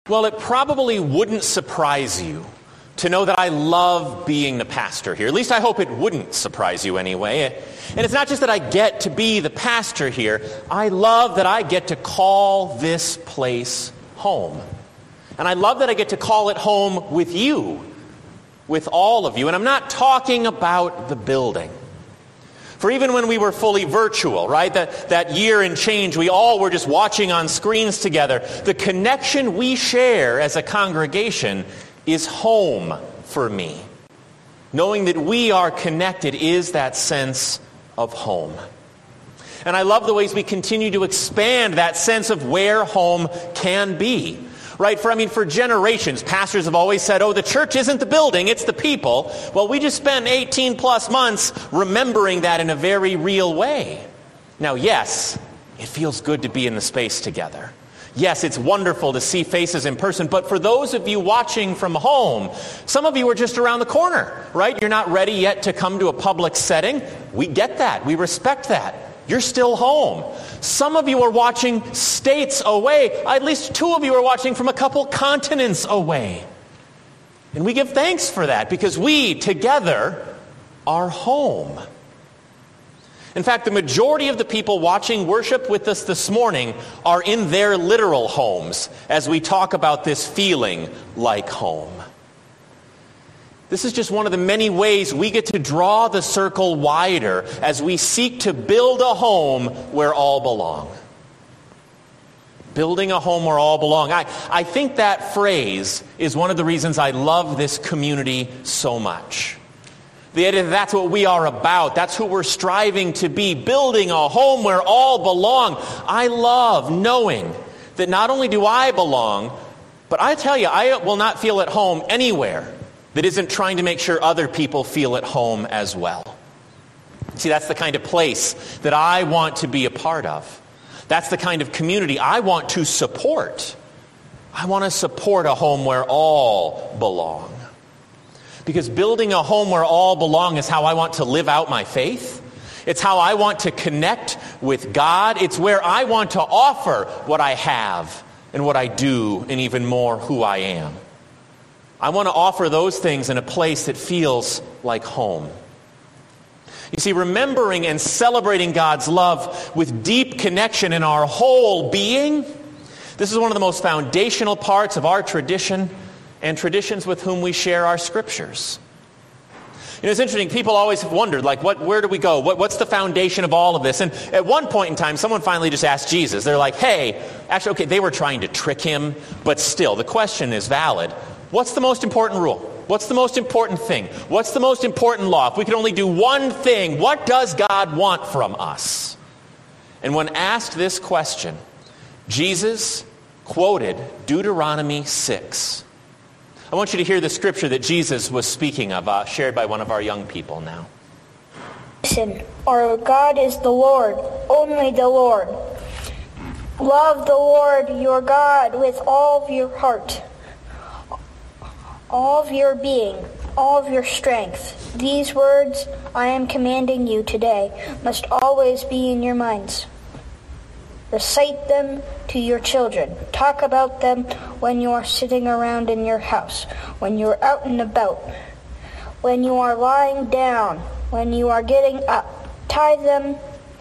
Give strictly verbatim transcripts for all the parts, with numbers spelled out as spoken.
Well, it probably wouldn't surprise you to know that I love being the pastor here. At least I hope it wouldn't surprise you anyway. And it's not just that I get to be the pastor here. I love that I get to call this place home. And I love that I get to call it home with you, with all of you. And I'm not talking about the building. For even when we were fully virtual, right, that, that year and change, we all were just watching on screens together. The connection we share as a congregation is home for me. Knowing that we are connected is that sense of home. And I love the ways we continue to expand that sense of where home can be. Right? For, I mean, for generations, pastors have always said, oh, the church isn't the building, it's the people. Well, we just spent eighteen plus months remembering that in a very real way. Now, yes, it feels good to be in the space together. Yes, it's wonderful to see faces in person, but for those of you watching from home, some of you are just around the corner, right? You're not ready yet to come to a public setting. We get that. We respect that. You're still home. Some of you are watching states away. At least two of you are watching from a couple continents away. And we give thanks for that because we, together, are home. In fact, the majority of the people watching worship with us this morning are in their literal homes as we talk about this feeling like home. This is just one of the many ways we get to draw the circle wider as we seek to build a home where all belong. Building a home where all belong. I, I think that phrase is one of the reasons I love this community so much. The idea that that's what we are about. That's who we're striving to be. Building a home where all belong. I love knowing that not only do I belong, but I tell you, I will not feel at home anywhere that isn't trying to make sure other people feel at home as well. See, that's the kind of place that I want to be a part of. That's the kind of community I want to support. I want to support a home where all belong. Because building a home where all belong is how I want to live out my faith. It's how I want to connect with God. It's where I want to offer what I have and what I do and even more who I am. I want to offer those things in a place that feels like home. You see, remembering and celebrating God's love with deep connection in our whole being, this is one of the most foundational parts of our tradition and traditions with whom we share our scriptures. You know, it's interesting. People always have wondered, like, what, where do we go? What, what's the foundation of all of this? And at one point in time, someone finally just asked Jesus. They're like, hey, actually, okay, they were trying to trick him, but still, the question is valid. What's the most important rule? What's the most important thing? What's the most important law? If we could only do one thing, what does God want from us? And when asked this question, Jesus quoted Deuteronomy six. I want you to hear the scripture that Jesus was speaking of, uh, shared by one of our young people now. Listen, our God is the Lord, only the Lord. Love the Lord your God with all of your heart, all of your being, all of your strength. These words I am commanding you today must always be in your minds. Recite them to your children. Talk about them when you are sitting around in your house, when you are out and about, when you are lying down, when you are getting up. Tie them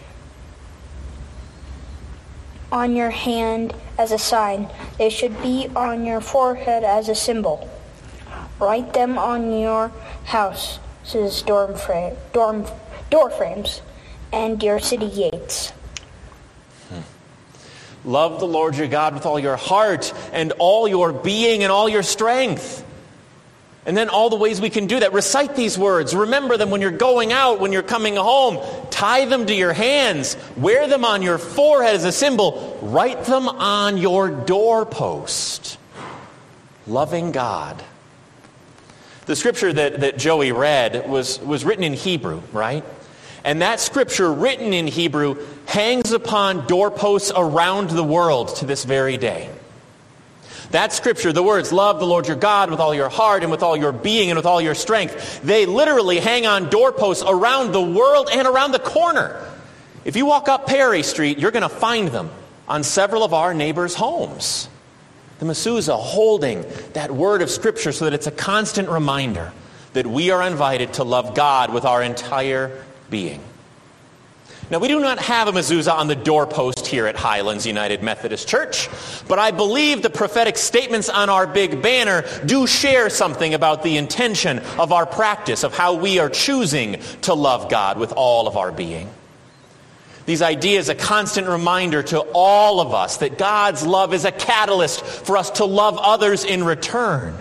on your hand as a sign. They should be on your forehead as a symbol. Write them on your house's dorm frame, dorm, door frames and your city gates. Love the Lord your God with all your heart and all your being and all your strength. And then all the ways we can do that. Recite these words. Remember them when you're going out, when you're coming home. Tie them to your hands. Wear them on your forehead as a symbol. Write them on your doorpost. Loving God. The scripture that, that Joey read was, was written in Hebrew, right? And that scripture written in Hebrew hangs upon doorposts around the world to this very day. That scripture, the words, love the Lord your God with all your heart and with all your being and with all your strength, they literally hang on doorposts around the world and around the corner. If you walk up Perry Street, you're going to find them on several of our neighbors' homes. The mezuzah holding that word of Scripture so that it's a constant reminder that we are invited to love God with our entire being. Now, we do not have a mezuzah on the doorpost here at Highlands United Methodist Church, but I believe the prophetic statements on our big banner do share something about the intention of our practice, of how we are choosing to love God with all of our being. These ideas, a constant reminder to all of us that God's love is a catalyst for us to love others in return.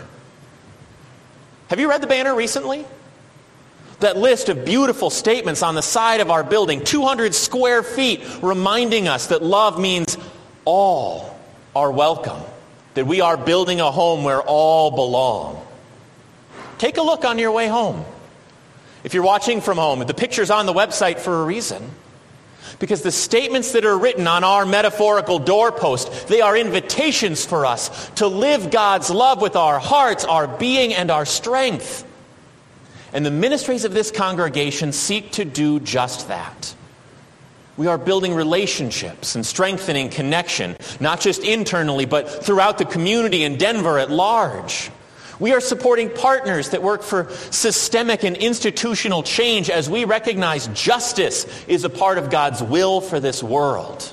Have you read the banner recently? That list of beautiful statements on the side of our building, two hundred square feet, reminding us that love means all are welcome, that we are building a home where all belong. Take a look on your way home. If you're watching from home, the picture's on the website for a reason. Because the statements that are written on our metaphorical doorpost, they are invitations for us to live God's love with our hearts, our being, and our strength. And the ministries of this congregation seek to do just that. We are building relationships and strengthening connection, not just internally, but throughout the community in Denver at large. We are supporting partners that work for systemic and institutional change as we recognize justice is a part of God's will for this world.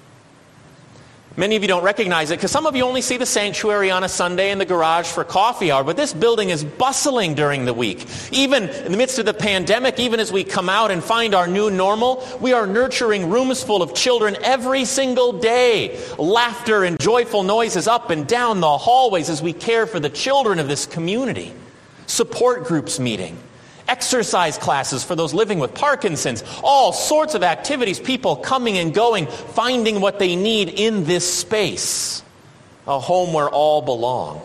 Many of you don't recognize it because some of you only see the sanctuary on a Sunday and the garage for coffee hour, but this building is bustling during the week. Even in the midst of the pandemic, even as we come out and find our new normal, we are nurturing rooms full of children every single day. Laughter and joyful noises up and down the hallways as we care for the children of this community. Support groups meeting. Exercise classes for those living with Parkinson's, all sorts of activities, people coming and going, finding what they need in this space, a home where all belong.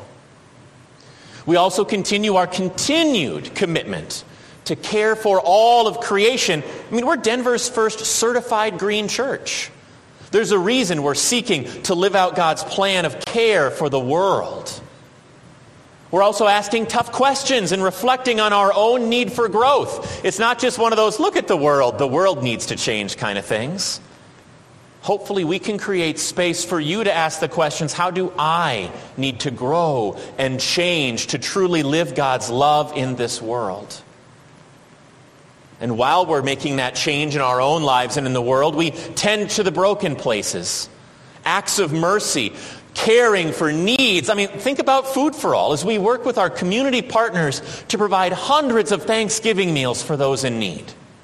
We also continue our continued commitment to care for all of creation. I mean, we're Denver's first certified green church. There's a reason we're seeking to live out God's plan of care for the world. We're also asking tough questions and reflecting on our own need for growth. It's not just one of those, look at the world, the world needs to change kind of things. Hopefully we can create space for you to ask the questions, how do I need to grow and change to truly live God's love in this world? And while we're making that change in our own lives and in the world, we tend to the broken places. Acts of mercy, caring for needs. I mean, think about Food for All as we work with our community partners to provide hundreds of Thanksgiving meals for those in need.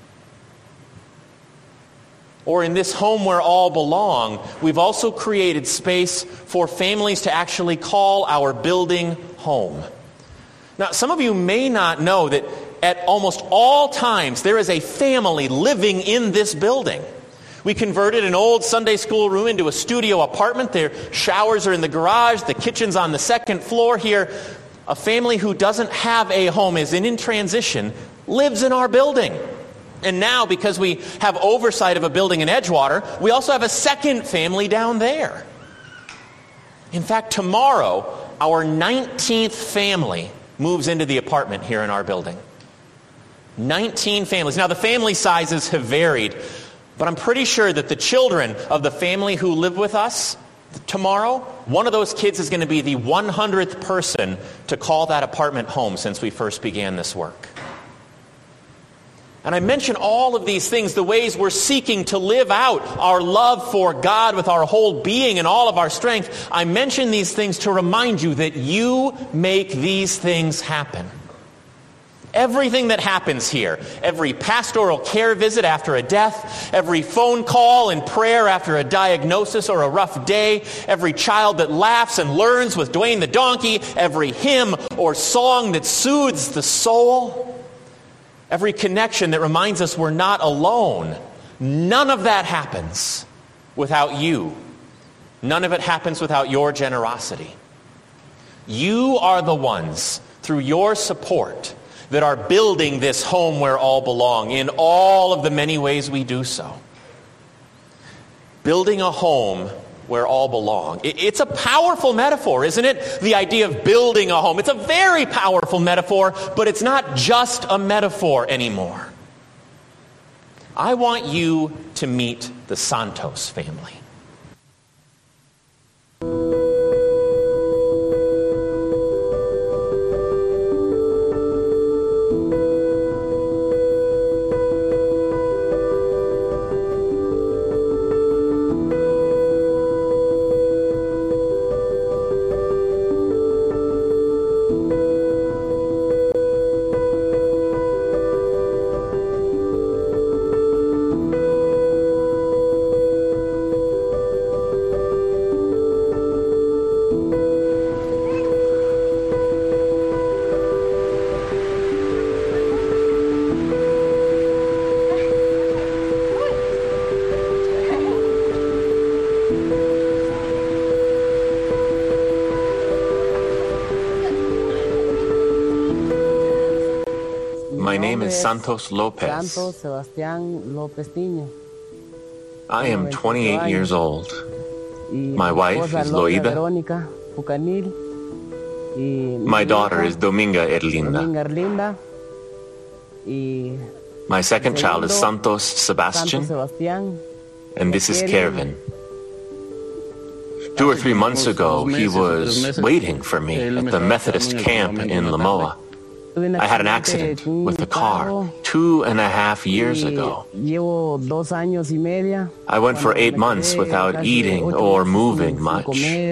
Or in this home where all belong, we've also created space for families to actually call our building home. Now, some of you may not know that at almost all times there is a family living in this building. We converted an old Sunday school room into a studio apartment. Their showers are in the garage. The kitchen's on the second floor here. A family who doesn't have a home, is in, in transition, lives in our building. And now, because we have oversight of a building in Edgewater, we also have a second family down there. In fact, tomorrow, our nineteenth family moves into the apartment here in our building. nineteen families. Now, the family sizes have varied, but I'm pretty sure that the children of the family who live with us tomorrow, one of those kids is going to be the one hundredth person to call that apartment home since we first began this work. And I mention all of these things, the ways we're seeking to live out our love for God with our whole being and all of our strength. I mention these things to remind you that you make these things happen. Everything that happens here, every pastoral care visit after a death, every phone call and prayer after a diagnosis or a rough day, every child that laughs and learns with Dwayne the donkey, every hymn or song that soothes the soul, every connection that reminds us we're not alone, none of that happens without you. None of it happens without your generosity. You are the ones, through your support, that are building this home where all belong in all of the many ways we do so. Building a home where all belong. It's a powerful metaphor, isn't it? The idea of building a home. It's a very powerful metaphor, but it's not just a metaphor anymore. I want you to meet the Santos family. My name is Santos Lopez. Santos Sebastián López Niño. I am twenty-eight years old. My wife is Loida. My daughter is Dominga Erlinda. My second child is Santos Sebastian. And this is Kervin. Two or three months ago, he was waiting for me at the Methodist camp in Lamoa. I had an accident with a car two and a half years ago. I went for eight months without eating or moving much.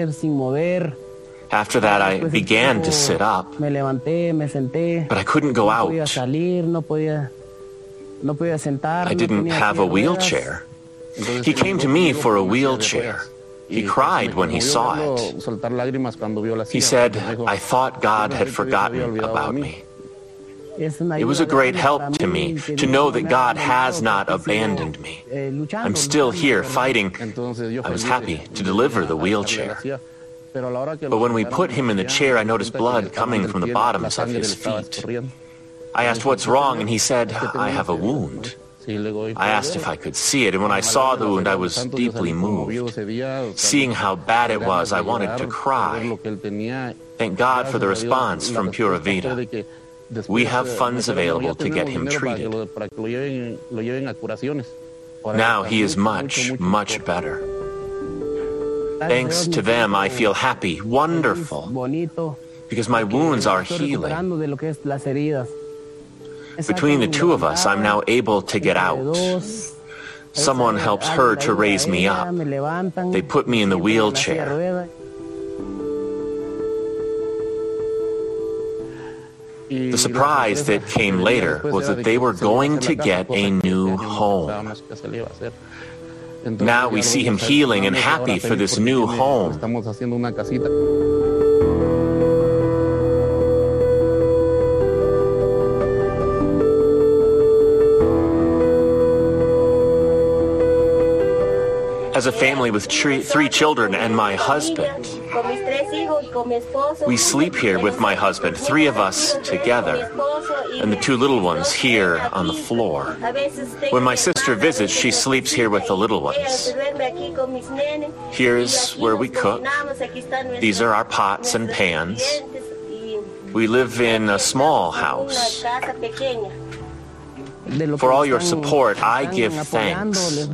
After that, I began to sit up, but I couldn't go out. I didn't have a wheelchair. He came to me for a wheelchair. He cried when he saw it. He said, I thought God had forgotten about me. It was a great help to me to know that God has not abandoned me. I'm still here fighting. I was happy to deliver the wheelchair. But when we put him in the chair, I noticed blood coming from the bottoms of his feet. I asked what's wrong, and he said, I have a wound. I asked if I could see it, and when I saw the wound, I was deeply moved. Seeing how bad it was, I wanted to cry. Thank God for the response from Pura Vida. We have funds available to get him treated. Now he is much, much better. Thanks to them, I feel happy, wonderful, because my wounds are healing. Between the two of us, I'm now able to get out. Someone helps her to raise me up. They put me in the wheelchair. The surprise that came later was that they were going to get a new home. Now we see him healing and happy for this new home. As a family with three children and my husband, we sleep here with my husband, three of us together, and the two little ones here on the floor. When my sister visits, she sleeps here with the little ones. Here's where we cook. These are our pots and pans. We live in a small house. For all your support, I give thanks.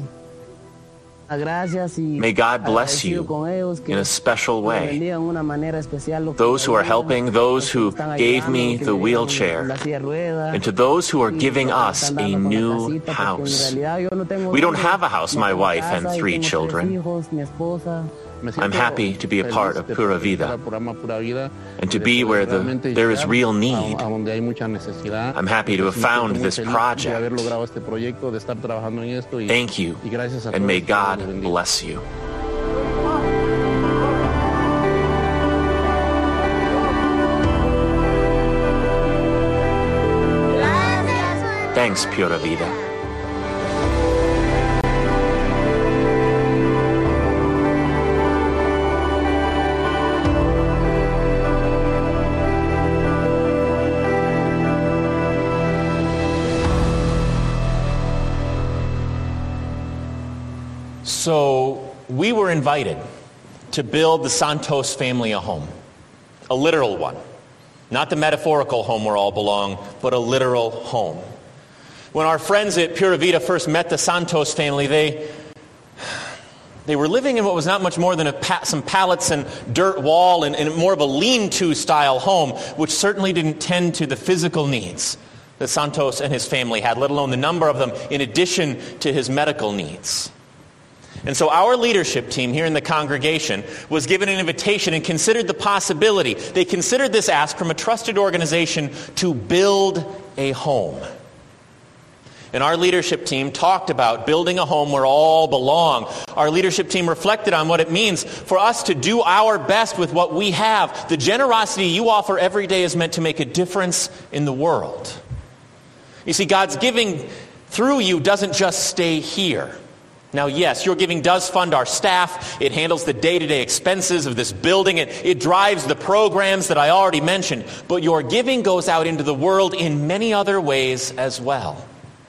May God bless you in a special way. Those who are helping, those who gave me the wheelchair, and to those who are giving us a new house. We don't have a house, my wife and three children. I'm happy to be a part of Pura Vida and to be where the, there is real need. I'm happy to have found this project. Thank you, and may God bless you. Thanks, Pura Vida. So we were invited to build the Santos family a home, a literal one. Not the metaphorical home where all belong, but a literal home. When our friends at Pura Vida first met the Santos family, they, they were living in what was not much more than a pa- some pallets and dirt wall and, and more of a lean-to style home, which certainly didn't tend to the physical needs that Santos and his family had, let alone the number of them in addition to his medical needs. And so our leadership team here in the congregation was given an invitation and considered the possibility. They considered this ask from a trusted organization to build a home. And our leadership team talked about building a home where all belong. Our leadership team reflected on what it means for us to do our best with what we have. The generosity you offer every day is meant to make a difference in the world. You see, God's giving through you doesn't just stay here. Now, yes, your giving does fund our staff. It handles the day-to-day expenses of this building. It, it drives the programs that I already mentioned. But your giving goes out into the world in many other ways as well.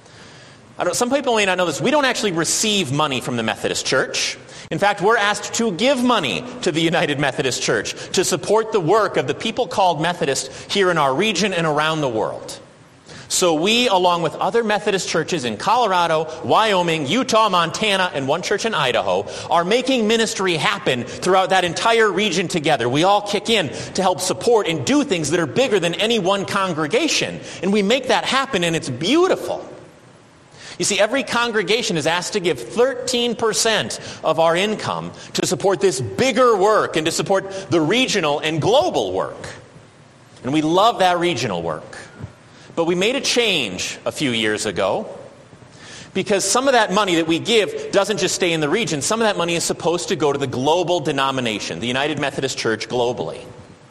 I don't, some people may not know this. We don't actually receive money from the Methodist Church. In fact, we're asked to give money to the United Methodist Church to support the work of the people called Methodist here in our region and around the world. So we, along with other Methodist churches in Colorado, Wyoming, Utah, Montana, and one church in Idaho, are making ministry happen throughout that entire region together. We all kick in to help support and do things that are bigger than any one congregation. And we make that happen, and it's beautiful. You see, every congregation is asked to give thirteen percent of our income to support this bigger work and to support the regional and global work. And we love that regional work. But we made a change a few years ago because some of that money that we give doesn't just stay in the region. Some of that money is supposed to go to the global denomination, the United Methodist Church globally.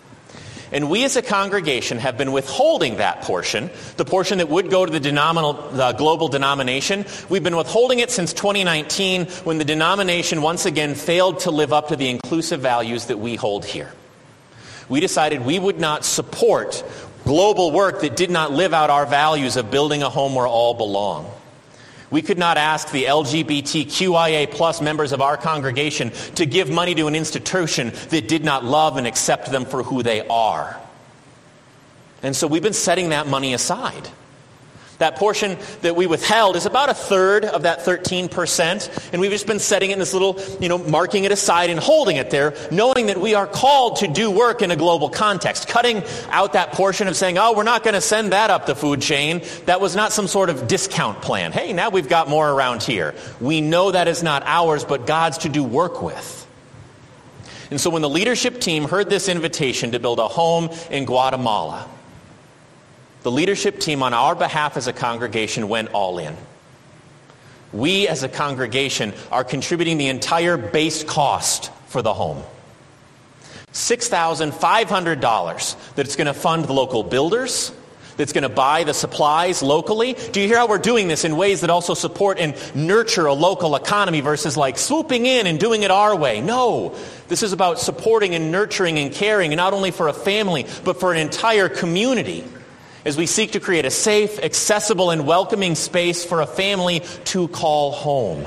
And we as a congregation have been withholding that portion, the portion that would go to the, denominal, the global denomination. We've been withholding it since twenty nineteen when the denomination once again failed to live up to the inclusive values that we hold here. We decided we would not support global work that did not live out our values of building a home where all belong. We could not ask the L G B T Q I A plus members of our congregation to give money to an institution that did not love and accept them for who they are. And so we've been setting that money aside. That portion that we withheld is about a third of that thirteen percent, and we've just been setting it in this little, you know, marking it aside and holding it there, knowing that we are called to do work in a global context. Cutting out that portion of saying, oh, we're not going to send that up the food chain, that was not some sort of discount plan. Hey, now we've got more around here. We know that is not ours, but God's to do work with. And so when the leadership team heard this invitation to build a home in Guatemala, the leadership team on our behalf as a congregation went all in. We as a congregation are contributing the entire base cost for the home. six thousand five hundred dollars that it's going to fund the local builders, that's going to buy the supplies locally. Do you hear how we're doing this in ways that also support and nurture a local economy versus like swooping in and doing it our way? No, this is about supporting and nurturing and caring, not only for a family, but for an entire community, as we seek to create a safe, accessible, and welcoming space for a family to call home.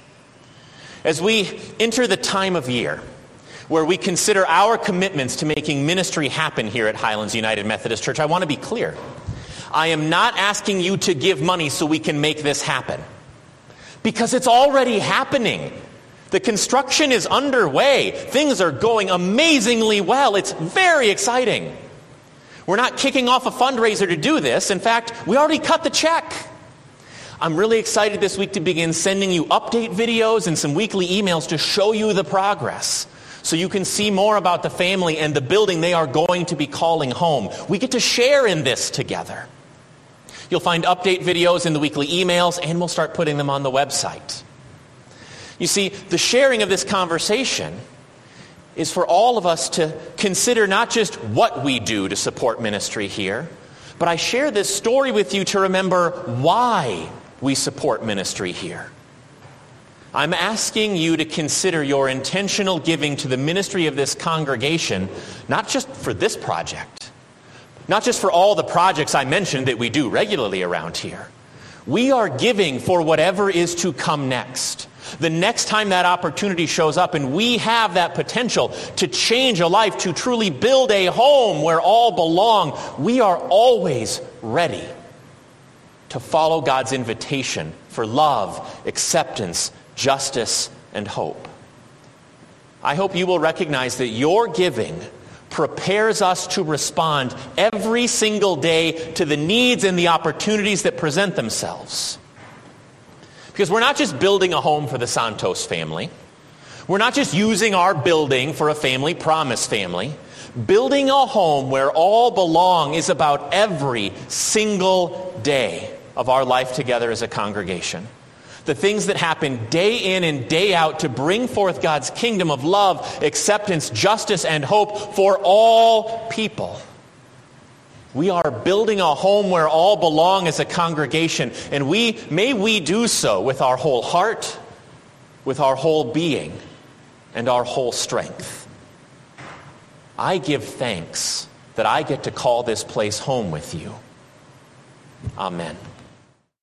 As we enter the time of year where we consider our commitments to making ministry happen here at Highlands United Methodist Church, I want to be clear. I am not asking you to give money so we can make this happen, because it's already happening. The construction is underway. Things are going amazingly well. It's very exciting. We're not kicking off a fundraiser to do this. In fact, we already cut the check. I'm really excited this week to begin sending you update videos and some weekly emails to show you the progress, so you can see more about the family and the building they are going to be calling home. We get to share in this together. You'll find update videos in the weekly emails, and we'll start putting them on the website. You see, the sharing of this conversation is for all of us to consider not just what we do to support ministry here, but I share this story with you to remember why we support ministry here. I'm asking you to consider your intentional giving to the ministry of this congregation, not just for this project, not just for all the projects I mentioned that we do regularly around here. We are giving for whatever is to come next. The next time that opportunity shows up and we have that potential to change a life, to truly build a home where all belong, we are always ready to follow God's invitation for love, acceptance, justice, and hope. I hope you will recognize that your giving prepares us to respond every single day to the needs and the opportunities that present themselves. Because we're not just building a home for the Santos family. We're not just using our building for a family promise family. Building a home where all belong is about every single day of our life together as a congregation. The things that happen day in and day out to bring forth God's kingdom of love, acceptance, justice, and hope for all people. We are building a home where all belong as a congregation, and we may we do so with our whole heart, with our whole being and our whole strength. I give thanks that I get to call this place home with you. Amen.